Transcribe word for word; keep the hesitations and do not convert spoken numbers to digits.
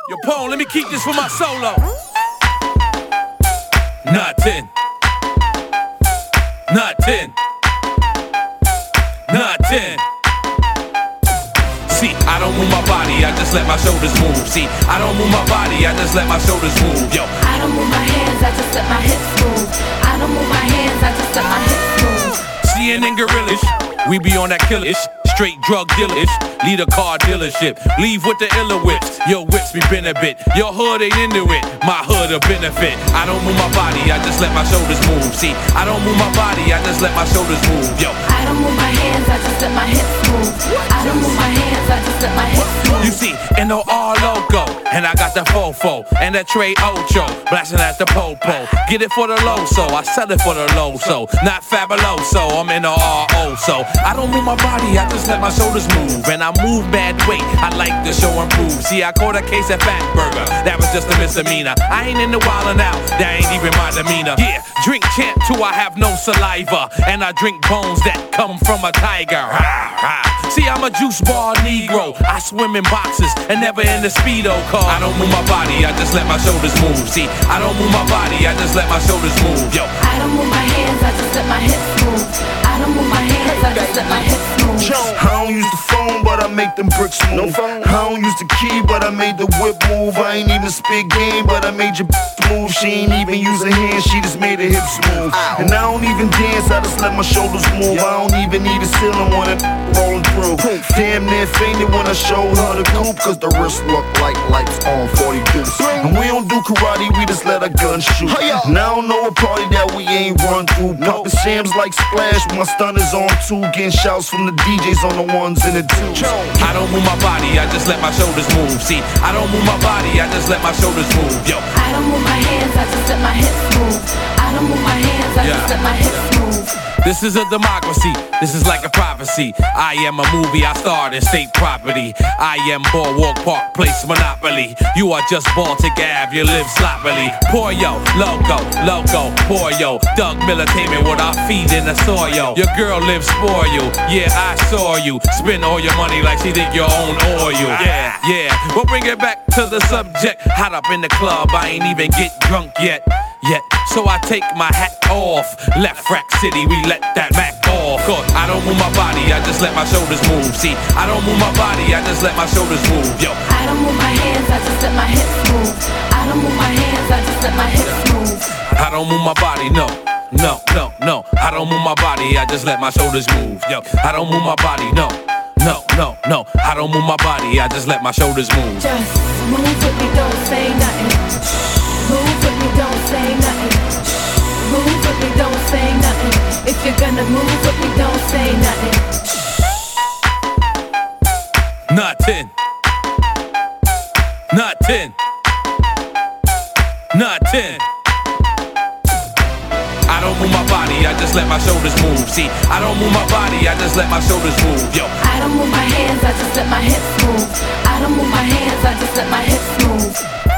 Yo, Pone, let me keep this for my solo. Nothing. Nothing. Nothing. See, I don't move my body, I just let my shoulders move. See, I don't move my body, I just let my shoulders move. Yo, I don't move my hands, I just let my hips move. I don't move my hands, I just let my hips move. C N N Gorillas, we be on that killer-ish. Straight drug dealer-ish, lead a car dealership. Leave with the iller whips, your whips be been a bit. Your hood ain't into it, my hood a benefit. I don't move my body, I just let my shoulders move. See, I don't move my body, I just let my shoulders move. Yo, I don't move my hands, I just let my hips move. I don't move my hands, I just let my hips move. You see, N O R logo, and I got the fofo and that Trey Ocho, blasting at the popo. Get it for the low, so I sell it for the low, so not fabuloso. I'm in the R O, so I don't move my body, I just let my shoulders move, and I move bad weight. I like to show and prove. See, I caught a case at Fat Burger, that was just a misdemeanor. I ain't in the wildin' out, that ain't even my demeanor. Yeah, drink champ too, I have no saliva, and I drink bones that come from a tiger. Ha, ha. See, I'm a juice bar Negro. I swim in boxes and never in the Speedo car. I don't move my body, I just let my shoulders move. See, I don't move my body, I just let my shoulders move. Yo, I don't move my hands, I just let my hips move. I don't move my hands, I just let my hips move. I don't use the phone, but I make them bricks move. I don't use the key, but I made the whip move. I ain't even spit game, but I made your move. She ain't even use her hands, she just made her hips move. And I don't even dance, I just let my shoulders move. I don't even need a ceiling when it rolling through. Damn near fainted when I showed her the coupe, cause the wrist look like lights on forty deuce. And we don't do karate, we just let our guns shoot. And I don't know a party that we ain't run through. Poppin' shams like Splash, my stunners on two, getting shouts from the D Js on the ones and the twos. I don't move my body, I just let my shoulders move. See, I don't move my body, I just let my shoulders move. Yo, I don't move my hands, I just let my hips move. I don't move my hands, I Yeah. just let my hips move. this is a democracy, this is like a prophecy. I am a movie, I starred in state property. I am Boardwalk Park Place Monopoly. You are just Baltic Ave, you live sloppily. Poor yo, loco, loco, poor yo. Doug Militainment with our feet in the soil. Your girl lives for you, yeah, I saw you. Spend all your money like she think you own oil. Yeah, yeah, we'll bring it back to the subject. Hot up in the club, I ain't even get drunk yet. Yet, so I take my hat off. Left Rack City, we let that Mac off. Cause I don't move my body, I just let my shoulders move. See, I don't move my body, I just let my shoulders move. Yo, I don't move my hands, I just let my hips move. I don't move my hands, I just let my hips move. I don't move my body, no. No, no, no. I don't move my body, I just let my shoulders move. Yo, I don't move my body, no. No, no, no. I don't move my body, I just let my shoulders move. Just move with me, don't say nothing. Move with me, don't say nothing. Move with me, don't say nothing. If you're gonna move with me, don't say nothing. Nothing. Nothing. Nothing. I don't move my body, I just let my shoulders move. See, I don't move my body, I just let my shoulders move. Yo, I don't move my hands, I just let my hips move. I don't move my hands, I just let my hips move.